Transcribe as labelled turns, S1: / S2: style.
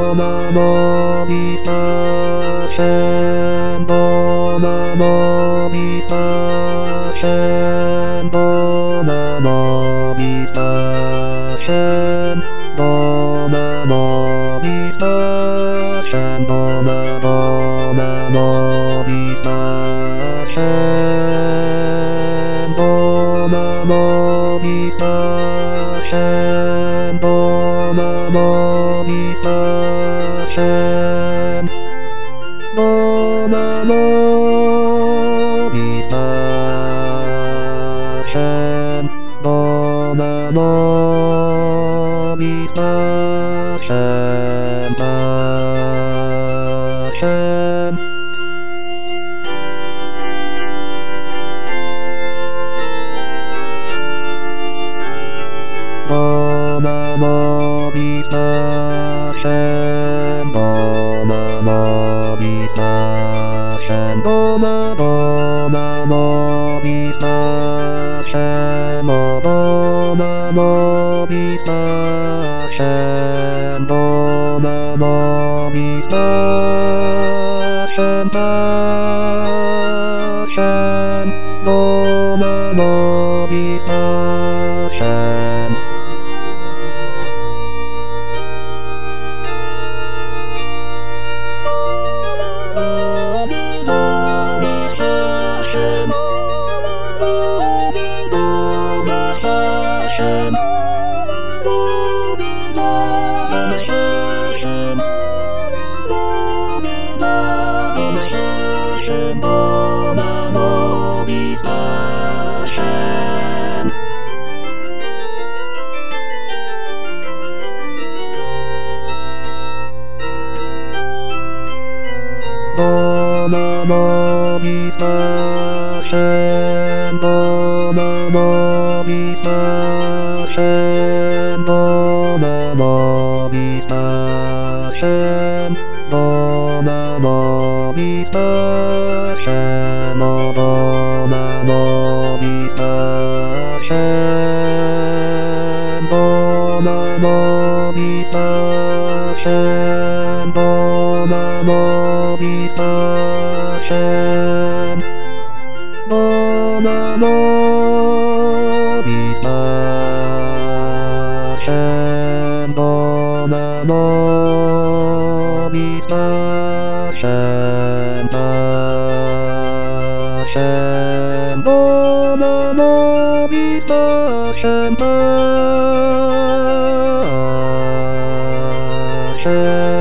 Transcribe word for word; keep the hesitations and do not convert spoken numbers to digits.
S1: Namo Vista Shambho Namo Vista Shambho Namo Vista Shambho Namo Vista Shambho Namo Namo Vista Shambho Namo Vista Shambho Namo Vista Shambho Namo Vista Shambho Namo Vista Shambho Shambho Namo Vista Shambho Namo Vista Shambho Namo Namo Vista Shambho Namo Vista Shambho Namo Vista Shambho Shambho Namo Vista Shambho Namo Vista Shambho Namo Vista Shambho Namo Vista Shambho Namo Vista Shambho Namo Vista Shambho Namo Vista Shambho Namo Vista Shambho Namo Vista Shambho Namo Vista Shambho Shambho Namo Vista Shambho Shambho